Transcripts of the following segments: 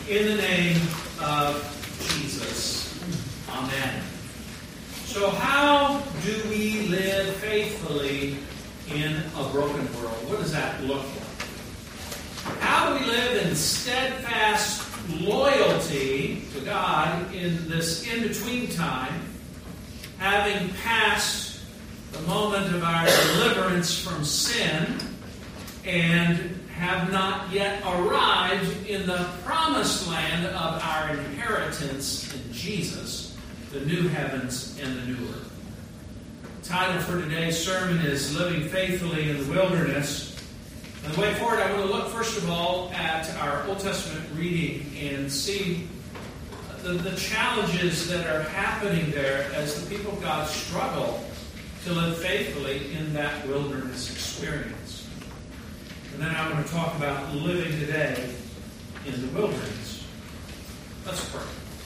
In the name of Jesus. Amen. So how do we live faithfully in a broken world? What does that look like? How do we live in steadfast loyalty to God in this in-between time, having passed the moment of our deliverance from sin and have not yet arrived in the promised land of our inheritance in Jesus, the new heavens and the new earth? The title for today's sermon is Living Faithfully in the Wilderness. And the way forward, I want to look first of all at our Old Testament reading and see the challenges that are happening there as the people of God struggle to live faithfully in that wilderness experience. And then I want to talk about living today in the wilderness. Let's pray.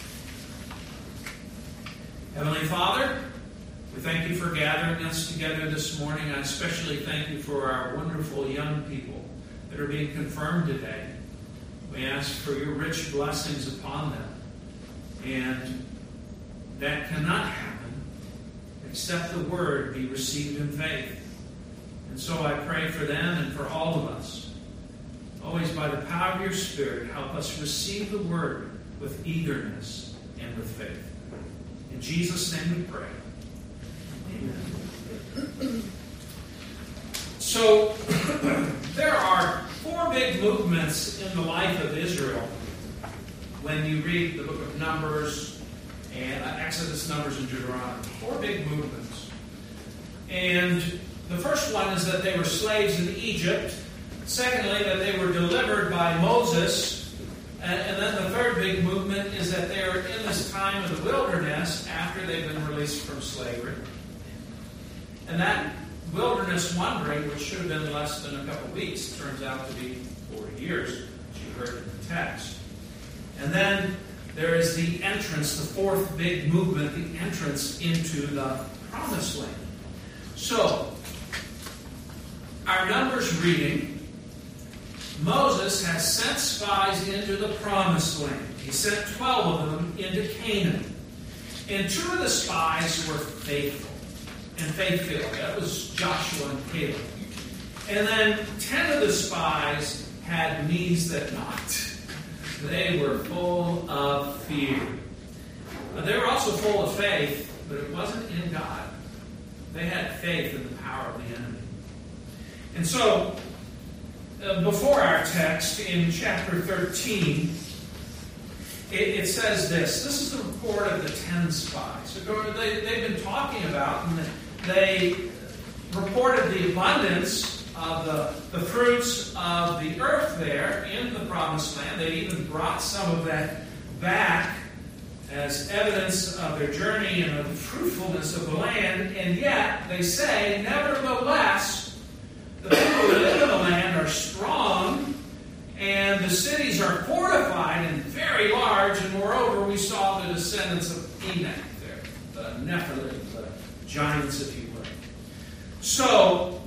Heavenly Father, we thank you for gathering us together this morning. I especially thank you for our wonderful young people that are being confirmed today. We ask for your rich blessings upon them. And that cannot happen except the word be received in faith. And so I pray for them and for all of us. Always by the power of your Spirit, help us receive the word with eagerness and with faith. In Jesus' name we pray. Amen. So, there are four big movements in the life of Israel when you read the book of Numbers and Exodus, Numbers, and Deuteronomy. Four big movements. And the first one is that they were slaves in Egypt. Secondly, that they were delivered by Moses. And then the third big movement is that they are in this time of the wilderness after they've been released from slavery. And that wilderness wandering, which should have been less than a couple of weeks, turns out to be 40 years, as you heard in the text. And then there is the entrance, the fourth big movement, the entrance into the promised land. So, our Numbers reading, Moses has sent spies into the promised land. He sent 12 of them into Canaan. And 2 of the spies were faithful and faith-filled. That was Joshua and Caleb. And then 10 of the spies had knees that knocked. They were full of fear. They were also full of faith, but it wasn't in God. They had faith in the power of the enemy. And so, before our text, in chapter 13, it says this. This is the report of the 10 spies. They've been talking about, and they reported the abundance of the fruits of the earth there in the promised land. They even brought some of that back as evidence of their journey and of the fruitfulness of the land. And yet, they say, nevertheless, the people who live in the land are strong, and the cities are fortified and very large, and moreover, we saw the descendants of Enoch there, the Nephilim, the giants, if you will. So,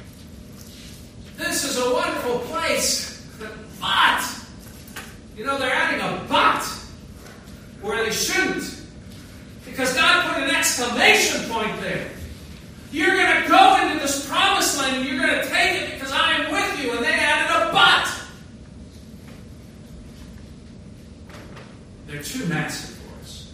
this is a wonderful place, but, they're adding a but where they shouldn't, because God put an exclamation point there. You're going to go into this promised land and you're going to take it because I am with you. And they added a but. They're too massive for us.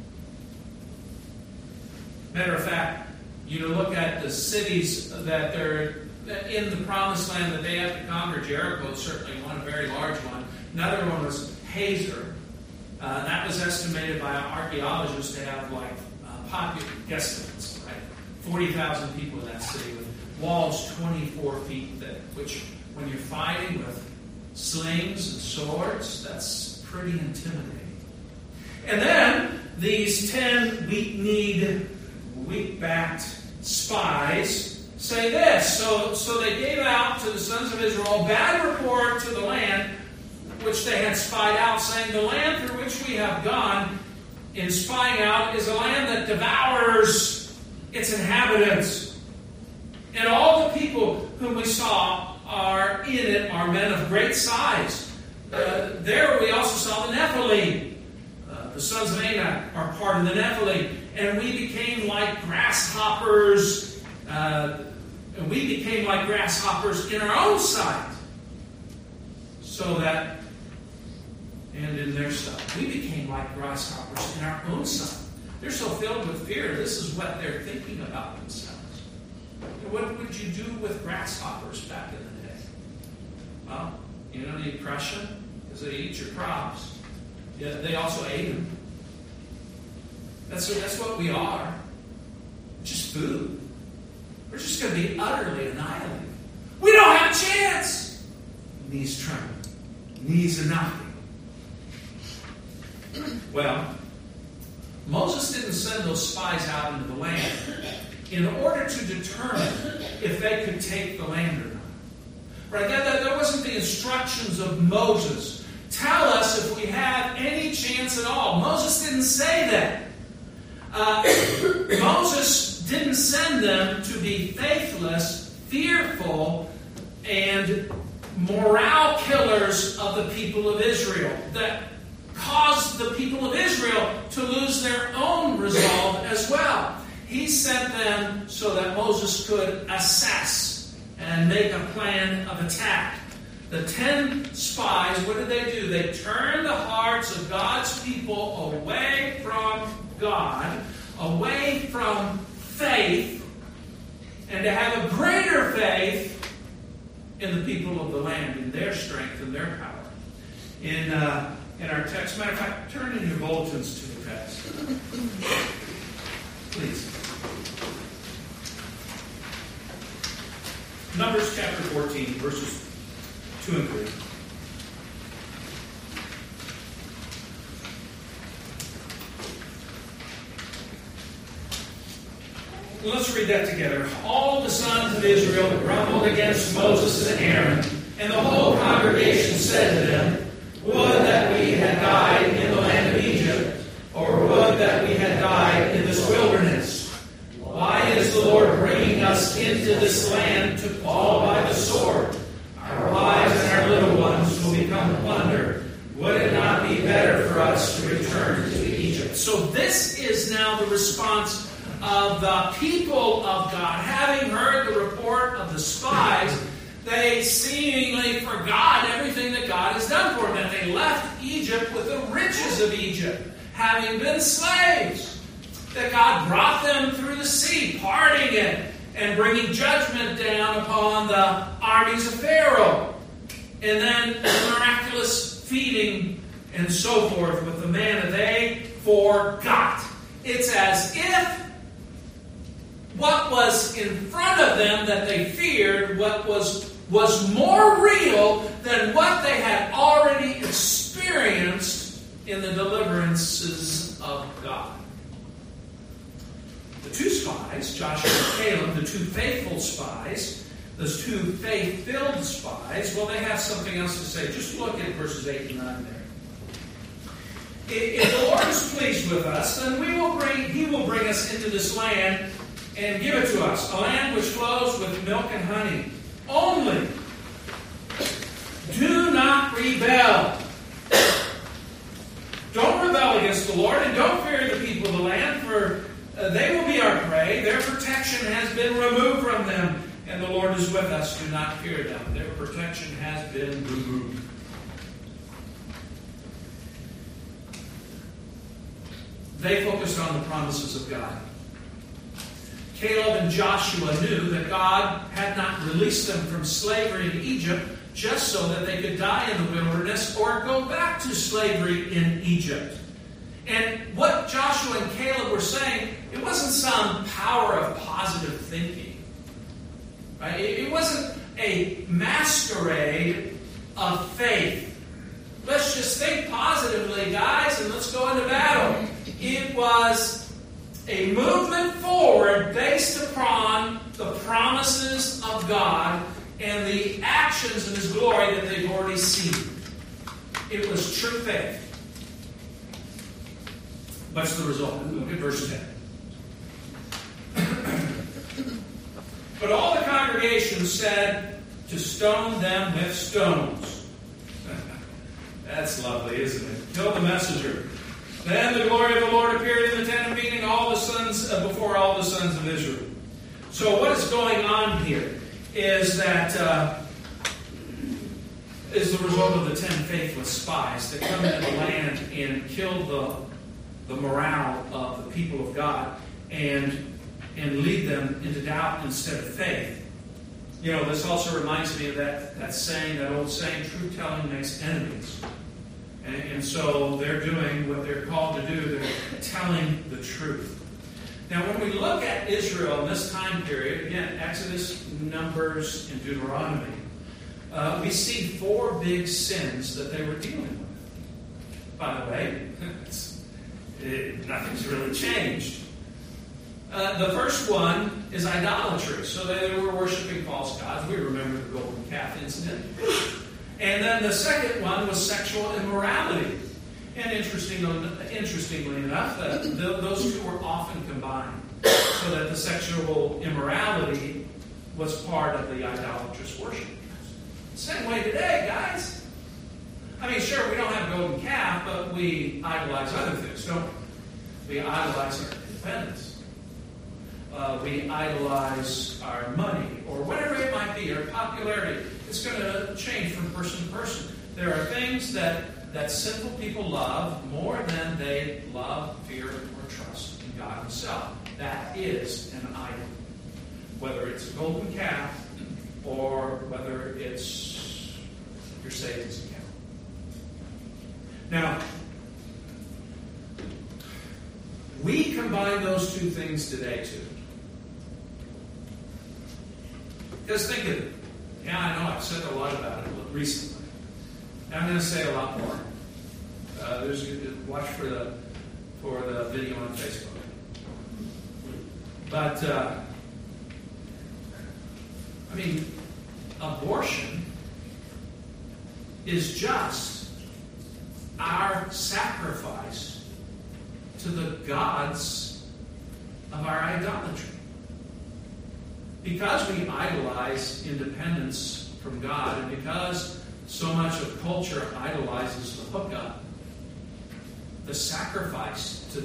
Matter of fact, you look at the cities that they're in the promised land that they have to conquer. Jericho is certainly one, a very large one. Another one was Hazor. That was estimated by archaeologists to have popular guesstimates, right? 40,000 people in that city with walls 24 feet thick, which when you're fighting with slings and swords, that's pretty intimidating. And then these 10 weak-kneed, weak-backed spies say this. So they gave out to the sons of Israel a bad report to the land which they had spied out, saying, the land through which we have gone in spying out is a land that devours its inhabitants. And all the people whom we saw are in it are men of great size. There we also saw the Nephilim. The sons of Anak are part of the Nephilim. And we became like grasshoppers. And we became like grasshoppers in our own sight. So that, and in their sight, we became like grasshoppers in our own sight. They're so filled with fear, this is what they're thinking about themselves. What would you do with grasshoppers back in the day? Well, the oppression, because they eat your crops. Yeah, they also ate them. That's what we are. Just food. We're just going to be utterly annihilated. We don't have a chance. Knees tremble. Knees are knocking. Well, Moses didn't send those spies out into the land in order to determine if they could take the land or not. Right? That wasn't the instructions of Moses. Tell us if we have any chance at all. Moses didn't say that. Moses didn't send them to be faithless, fearful, and morale killers of the people of Israel that caused the people of Israel to lose their own resolve as well. He sent them so that Moses could assess and make a plan of attack. The 10 spies, what did they do? They turned the hearts of God's people away from God, away from faith, and to have a greater faith in the people of the land, in their strength and their power. In our text, matter of fact, turn in your bulletins to the text. Please. Numbers chapter 14, verses 2 and 3. Let's read that together. All the sons of Israel grumbled against Moses and Aaron, and the whole congregation said to them, "Would that we had died in the land of Egypt, or would that we had died in this wilderness. Why is the Lord bringing us into this land to fall by the sword? Our wives and our little ones will become plunder. Would it not be better for us to return to Egypt?" So this is now the response of the people of God. Having heard the report of the spies, they seemingly forgot everything that God has done for them. And they left Egypt with the riches of Egypt, having been slaves. That God brought them through the sea, parting it, and bringing judgment down upon the armies of Pharaoh. And then the miraculous feeding and so forth with the manna. They forgot. It's as if what was in front of them that they feared, what was more real than what they had already experienced in the deliverances of God. The two spies, Joshua and Caleb, the two faithful spies, those two faith-filled spies, well, they have something else to say. Just look at verses 8 and 9 there. If the Lord is pleased with us, then He will bring us into this land and give it to us, a land which flows with milk and honey. Only do not rebel. Don't rebel against the Lord, and don't fear the people of the land, for they will be our prey. Their protection has been removed from them, and the Lord is with us. Do not fear them. Their protection has been removed. They focused on the promises of God. Caleb and Joshua knew that God had not released them from slavery in Egypt just so that they could die in the wilderness or go back to slavery in Egypt. And what Joshua and Caleb were saying, it wasn't some power of positive thinking. Right? It wasn't a masquerade of faith. Let's just think positively, guys, and let's go into battle. It was a movement forward based upon the promises of God and the actions of His glory that they've already seen. It was true faith. What's the result? Look at verse 10. But all the congregation said to stone them with stones. That's lovely, isn't it? Kill the messenger. Then the glory of the Lord appeared in the tent of meeting before all the sons of Israel. So what is going on here is that is the result of the 10 faithless spies that come into the land and kill the morale of the people of God and lead them into doubt instead of faith. You know, this also reminds me of that saying, that old saying, truth telling makes enemies. And so they're doing what they're called to do. They're telling the truth. Now, when we look at Israel in this time period, again, Exodus, Numbers, and Deuteronomy, we see 4 big sins that they were dealing with. By the way, nothing's really changed. The first one is idolatry. So they were worshiping false gods. We remember the golden calf incident. And then the second one was sexual immorality. And interestingly enough, those two were often combined. So that the sexual immorality was part of the idolatrous worship. Same way today, guys. I mean, sure, we don't have a golden calf, but we idolize other things, don't we? We idolize our independence. We idolize our money, or whatever it might be, our popularity. It's going to change from person to person. There are things that sinful people love more than they love, fear, or trust in God Himself. That is an idol. Whether it's a golden calf, or whether it's your savings account. Now, we combine those two things today, too. Just think of it. Yeah, I know, I've said a lot about it recently. I'm going to say a lot more. Watch for the video on Facebook. But, I mean, abortion is just our sacrifice to the gods of our idolatry. Because we idolize independence from God, and because so much of culture idolizes the hookup, the sacrifice to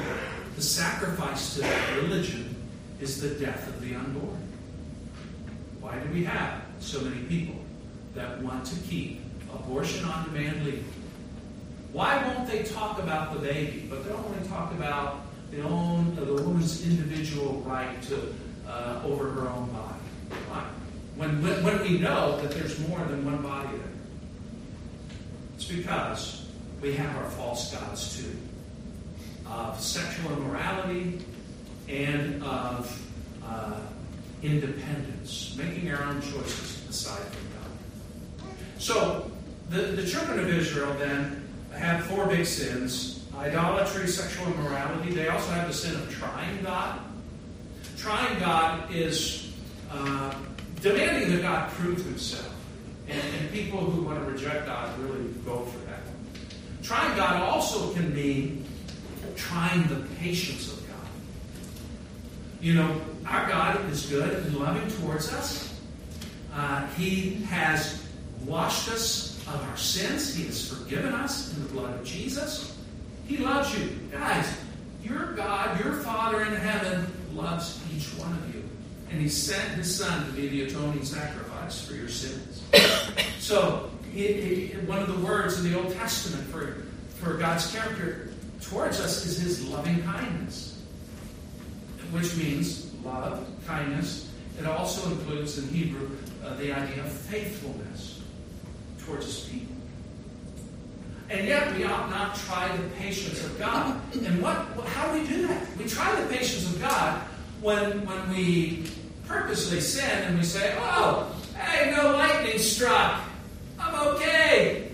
that religion is the death of the unborn. Why do we have so many people that want to keep abortion on demand legal? Why won't they talk about the baby, but they'll only talk about the woman's individual right to over her own body? Why? When we know that there's more than one body there. It's because we have our false gods too, of sexual immorality and of independence, making our own choices aside from God. So the children of Israel then have 4 big sins: idolatry, sexual immorality. They also have the sin of trying God. Trying God is demanding that God prove Himself. And people who want to reject God really go for that. Trying God also can mean trying the patience of God. You know, our God is good and loving towards us. He has washed us of our sins. He has forgiven us in the blood of Jesus. He loves you. Guys, your God, your Father in heaven, loves each one of you. And He sent His Son to be the atoning sacrifice for your sins. So, one of the words in the Old Testament for God's character towards us is His loving kindness, which means love, kindness. It also includes in Hebrew the idea of faithfulness towards His people. And yet we ought not try the patience of God. And how do we do that? We try the patience of God when we purposely sin and we say, "Oh, hey, no lightning struck. I'm okay.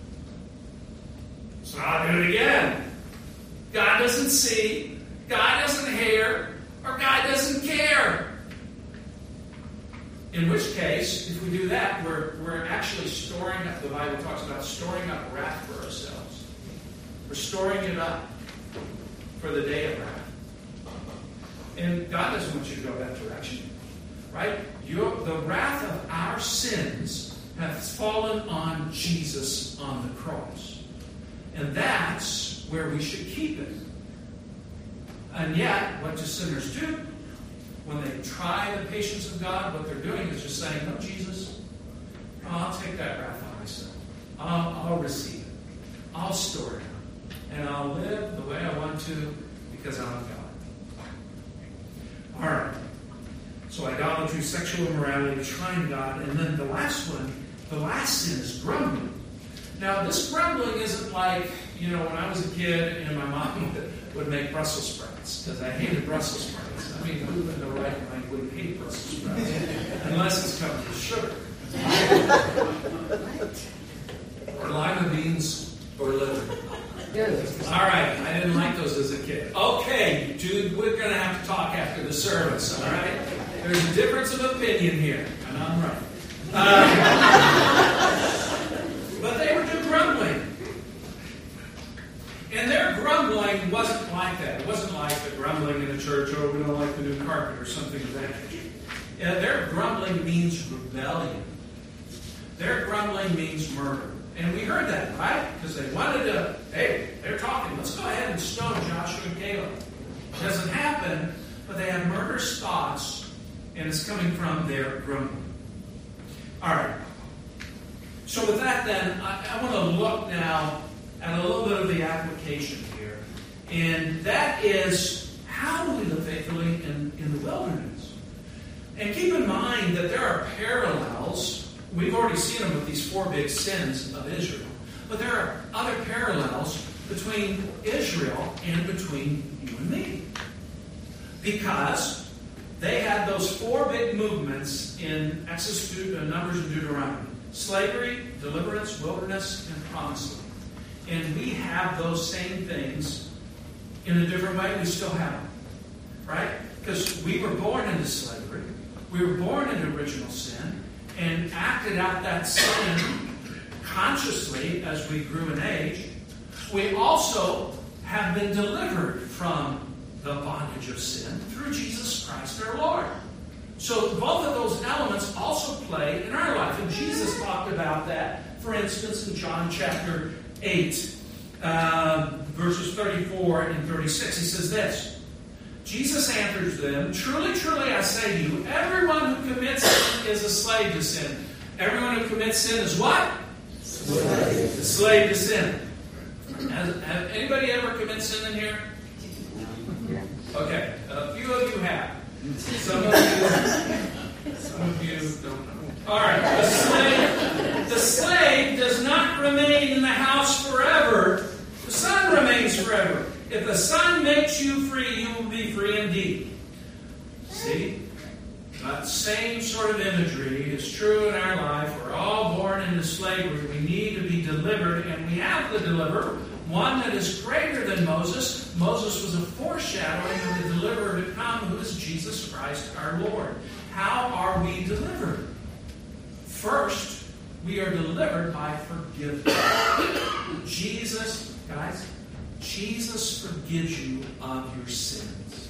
So I'll do it again." God doesn't see, God doesn't hear, or God doesn't care. In which case, if we do that, we're actually storing up, the Bible talks about storing up wrath for ourselves. We're storing it up for the day of wrath. And God doesn't want you to go that direction. Right? The wrath of our sins hath fallen on Jesus on the cross. And that's where we should keep it. And yet, what do sinners do? When they try the patience of God, what they're doing is just saying, no, Jesus, I'll take that wrath on myself. I'll receive it. I'll store it. And I'll live the way I want to because I'm God. All right. So idolatry, sexual immorality, trying God. And then the last one, the last sin is grumbling. Now, this grumbling isn't like, when I was a kid and my mom would make Brussels sprouts, because I hated Brussels sprouts. I mean, who in the right mind would hate Brussels sprouts? Unless it's covered with sugar. Or lima beans or liver. All right, I didn't like those as a kid. Okay, dude, we're going to have to talk after the service, all right? There's a difference of opinion here, and I'm right. But they were just grumbling. And their grumbling wasn't like that. It wasn't like the grumbling in the church, oh, we don't like the new carpet or something of that nature. Yeah, their grumbling means rebellion. Their grumbling means murder. And we heard that, right? Because they wanted to, hey, they're talking, let's go ahead and stone Joshua and Caleb. It doesn't happen, but they have murderous thoughts, and it's coming from their grumbling. All right. So with that then, I want to look now at a little bit of the application here. And that is, how do we live faithfully in the wilderness? And keep in mind that there are parallels. We've already seen them with these 4 big sins of Israel. But there are other parallels between Israel and between you and me. Because they had those 4 big movements in Exodus, Numbers, and Deuteronomy. Slavery, deliverance, wilderness, and promised land. And we have those same things in a different way. We still have them. Right? Because we were born into slavery. We were born into original sin. And acted out that sin consciously as we grew in age. We also have been delivered from the bondage of sin through Jesus Christ our Lord. So both of those elements also play in our life. And Jesus talked about that, for instance, in John chapter 8, verses 34 and 36. He says this, Jesus answers them, truly, truly, I say to you, everyone who commits sin is a slave to sin. Everyone who commits sin is what? Slave. A slave to sin. Have anybody ever committed sin in here? Okay, a few of you have. Some of you don't know. All right, the slave does not remain in the house forever. The Son remains forever. If the Son makes you free, you will be free indeed. See? That same sort of imagery is true in our life. We're all born into slavery. We need to be delivered, and we have the deliverer, one that is greater than Moses. Moses was a foreshadowing of the deliverer to come, who is Jesus Christ our Lord. How are we delivered? First, we are delivered by forgiveness. Jesus forgives you of your sins.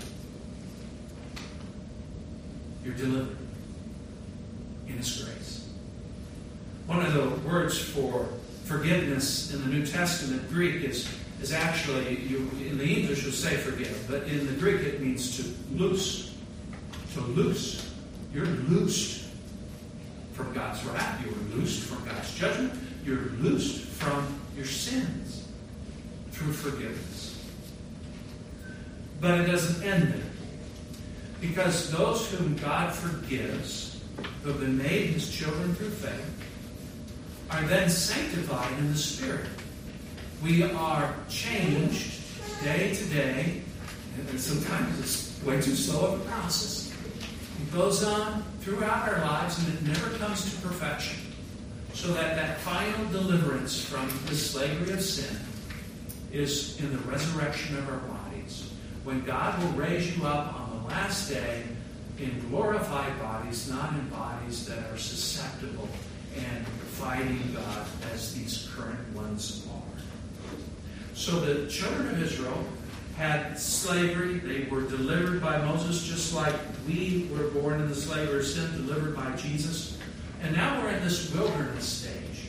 You're delivered in His grace. One of the words for forgiveness in the New Testament, Greek, is actually, in the English you'll say forgive, but in the Greek it means to loose. To loose. You're loosed from God's wrath. You're loosed from God's judgment. You're loosed from your sins through forgiveness. But it doesn't end there. Because those whom God forgives, who have been made His children through faith, are then sanctified in the Spirit. We are changed day to day, and sometimes it's way too slow of a process. It goes on throughout our lives, and it never comes to perfection. So that final deliverance from the slavery of sin is in the resurrection of our bodies, when God will raise you up on the last day in glorified bodies, not in bodies that are susceptible and fighting God as these current ones are. So the children of Israel had slavery. They were delivered by Moses, just like we were born in the slavery of sin, delivered by Jesus. And now we're in this wilderness stage.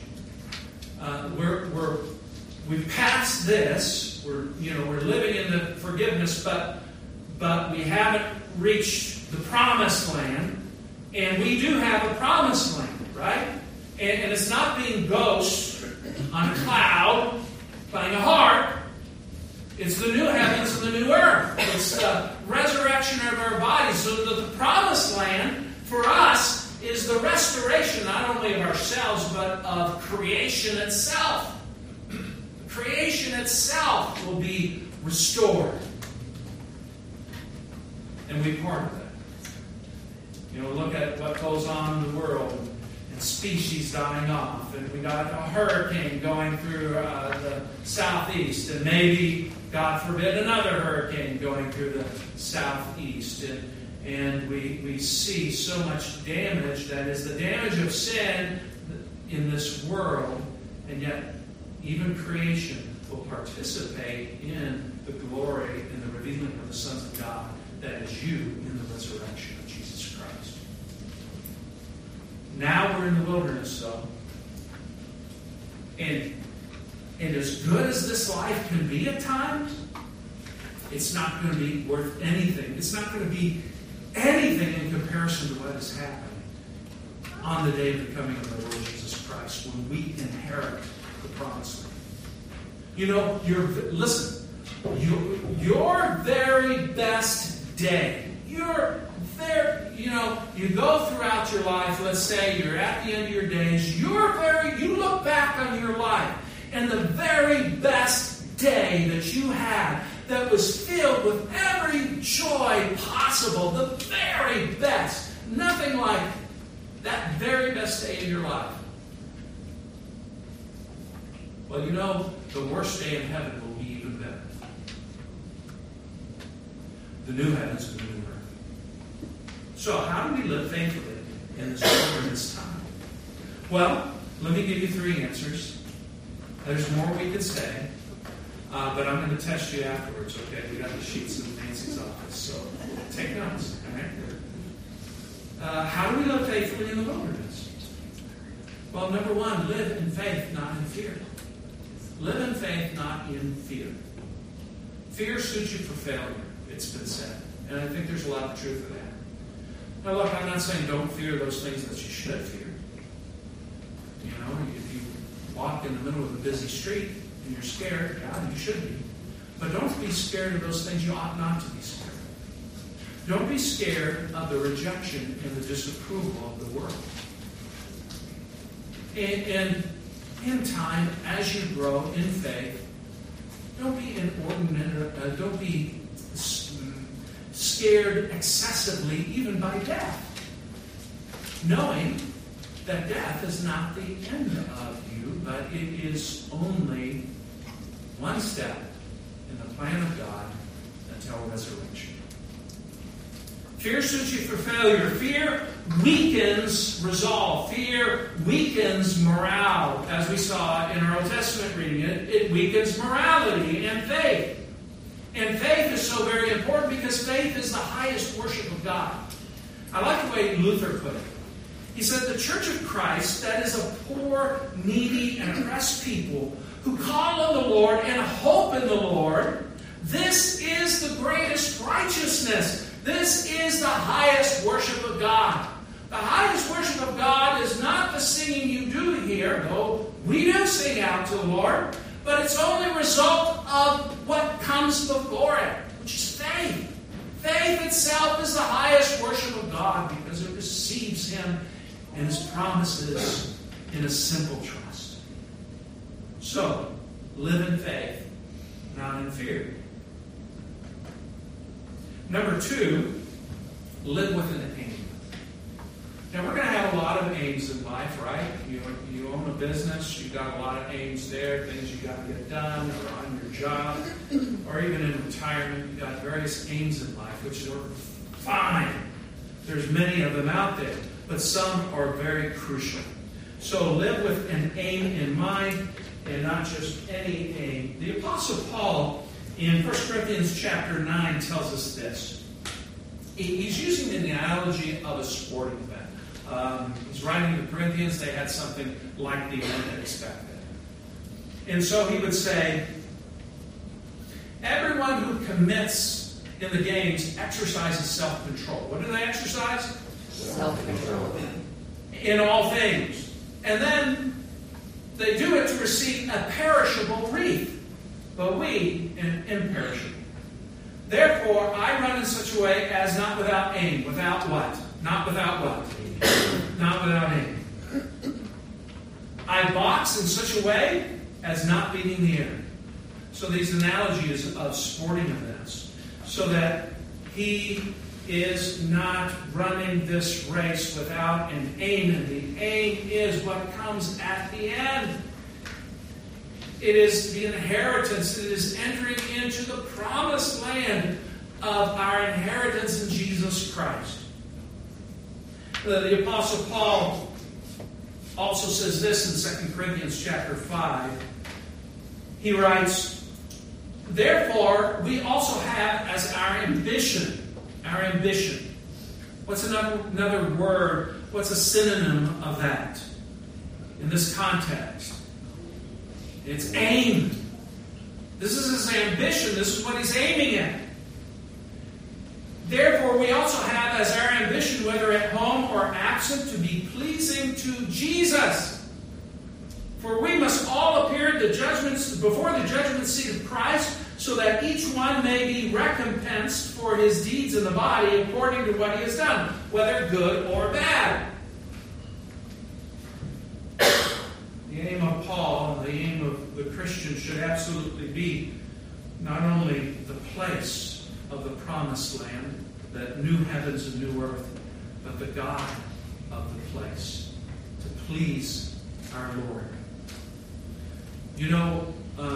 We've passed this. We're living in the forgiveness, but we haven't reached the promised land. And we do have a promised land, right? And it's not being ghosts on a cloud playing a harp. It's the new heavens and the new earth. It's the resurrection of our bodies. So that the promised land for us is the restoration not only of ourselves, but of creation itself. Creation itself will be restored. And we're part of that. Look at what goes on in the world, and species dying off. And we got a hurricane going through the southeast, and maybe, God forbid, another hurricane going through the southeast. And we see so much damage that is the damage of sin in this world, and yet even creation will participate in the glory and the revealing of the sons of God that is you in the resurrection of Jesus Christ. Now we're in the wilderness, though. And as good as this life can be at times, it's not going to be worth anything. It's not going to be anything in comparison to what is happening on the day of the coming of the Lord Jesus Christ, when we inherit the promised land. Your very best day. You go throughout your life, let's say you're at the end of your days, you look back on your life, and the very best day that you had that was filled with every joy possible, the very best, nothing like that very best day of your life. Well, the worst day in heaven will be even better. The new heavens and the new earth. So, how do we live faithfully in this wilderness time? Well, let me give you 3 answers. There's more we could say, but I'm going to test you afterwards, okay? We got the sheets in Nancy's office, so take notes, all right? How do we live faithfully in the wilderness? Well, number 1, live in faith, not in fear. Live in faith, not in fear. Fear suits you for failure, it's been said. And I think there's a lot of truth to that. Now look, I'm not saying don't fear those things that you should fear. If you walk in the middle of a busy street and you're scared, yeah, you should be. But don't be scared of those things you ought not to be scared of. Don't be scared of the rejection and the disapproval of the world. And in time, as you grow in faith, don't be inordinate, don't be scared excessively even by death. Knowing that death is not the end of you, but it is only one step in the plan of God until resurrection. Fear suits you for failure. Fear weakens resolve. Fear weakens morale. As we saw in our Old Testament reading, it weakens morality and faith. And faith is so very important because faith is the highest worship of God. I like the way Luther put it. He said, the Church of Christ, that is a poor, needy, and oppressed people who call on the Lord and hope in the Lord, this is the greatest righteousness. This is the highest worship of God. The highest worship of God is not the singing you do here, though we do sing out to the Lord, but it's only a result of what comes before it, which is faith. Faith itself is the highest worship of God because it receives Him and His promises in a simple trust. So, live in faith, not in fear. Number 2, live with an aim. Now, we're going to have a lot of aims in life, right? You own a business, you've got a lot of aims there, things you got to get done, or on your job, or even in retirement, you've got various aims in life, which are fine. There's many of them out there, but some are very crucial. So live with an aim in mind, and not just any aim. The Apostle Paul, in 1 Corinthians chapter 9, tells us this. He's using the analogy of a sporting event. He's writing to the Corinthians. They had something like the end expected. And so he would say, everyone who commits in the games exercises self-control. What do they exercise? Self-control. In all things. And then they do it to receive a perishable wreath, but we an imperishable. Therefore, I run in such a way as not without aim. Without what? Not without what? Not without aim. I box in such a way as not beating the air. So these analogies of sporting events, so that he is not running this race without an aim, and the aim is what comes at the end. It is the inheritance. It is entering into the promised land of our inheritance in Jesus Christ. The Apostle Paul also says this in 2 Corinthians chapter 5. He writes, therefore, we also have as our ambition. What's another word? What's a synonym of that in this context? It's aim. This is his ambition. This is what he's aiming at. Therefore, we also have as our ambition, whether at home or absent, to be pleasing to Jesus. For we must all appear before the judgment seat of Christ, so that each one may be recompensed for his deeds in the body according to what he has done, whether good or bad. The aim of Paul and the aim of the Christian should absolutely be not only the place of the promised land, that new heavens and new earth, but the God of the place, to please our Lord. You know,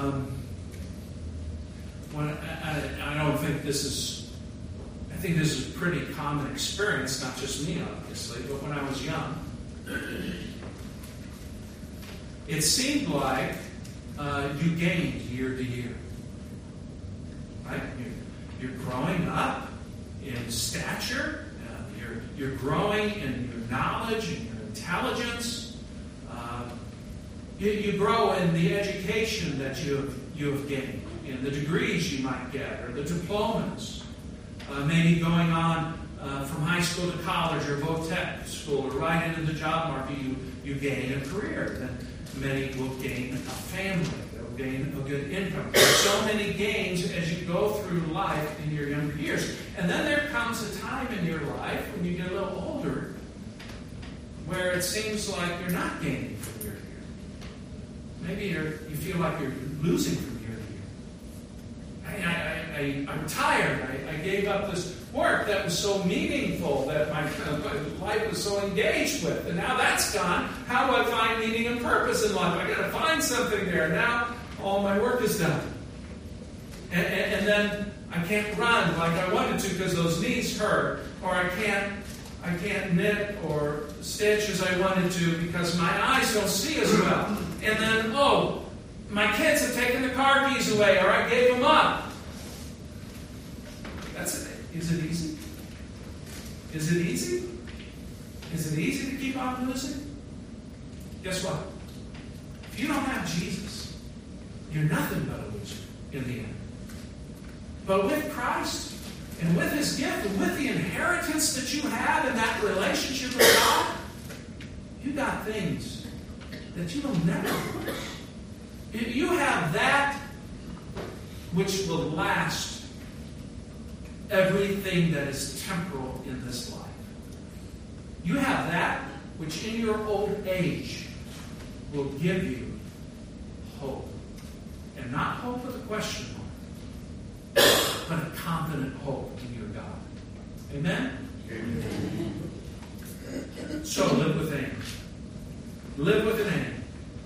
I don't think this is, I think this is a pretty common experience, not just me, obviously, but when I was young, it seemed like you gained year to year. Right? You're growing up in stature. You're growing in your knowledge and your intelligence. You grow in the education that you have gained, in the degrees you might get, or the diplomas. Maybe going on from high school to college or vo-tech school, or right into the job market, you gain a career. Then many will gain a family. They'll gain a good income. There's so many gains as you go through life in your younger years. And then there comes a time in your life when you get a little older where it seems like you're not gaining from year to year. Maybe you feel like you're losing from year to year. I'm tired. I gave up this work that was so meaningful, that my life was so engaged with, and now that's gone. How do I find meaning and purpose in life? I got to find something there. Now all my work is done, and then I can't run like I wanted to because those knees hurt, or I can't knit or stitch as I wanted to because my eyes don't see as well. And then, my kids have taken the car keys away, or I gave them up. That's it. Is it easy? Is it easy? Is it easy to keep on losing? Guess what? If you don't have Jesus, you're nothing but a loser in the end. But with Christ, and with His gift, and with the inheritance that you have in that relationship with God, you got things that you will never lose. You have that which will last everything that is temporal in this life. You have that which in your old age will give you hope. And not hope with a question mark, but a confident hope in your God. Amen? Amen. So live with aim. Live with an aim.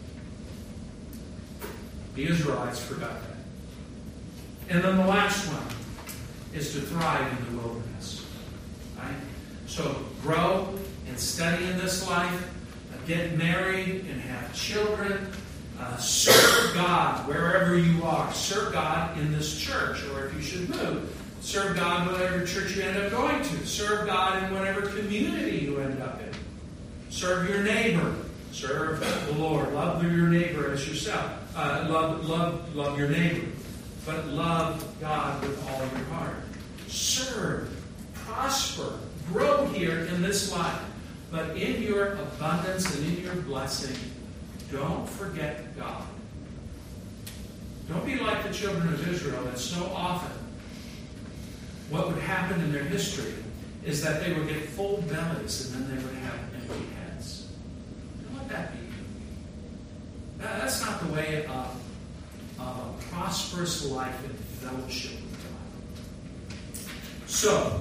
The Israelites forgot that. And then the last one is to thrive in the wilderness. Right? So grow and study in this life, get married and have children, serve God wherever you are. Serve God in this church, or if you should move, serve God in whatever church you end up going to. Serve God in whatever community you end up in. Serve your neighbor. Serve the Lord. Love your neighbor as yourself. Love your neighbor. But love God with all your heart. Serve. Prosper. Grow here in this life. But in your abundance and in your blessing, don't forget God. Don't be like the children of Israel that so often what would happen in their history is that they would get full bellies and then they would have empty heads. Don't let that be. That's not the way of a prosperous life in fellowship with God. So,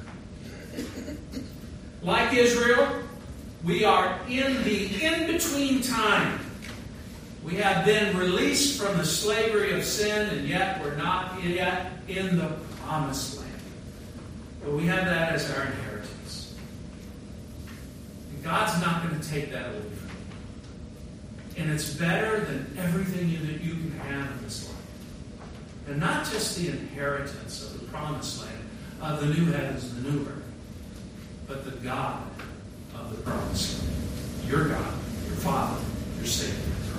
like Israel, we are in the in-between time. We have been released from the slavery of sin, and yet we're not yet in the promised land. But we have that as our inheritance. And God's not going to take that away from you. And it's better than everything that you can have in this life. And not just the inheritance of the promised land, of the new heavens and the new earth, but the God of the promised land. Your God, your Father, your Savior.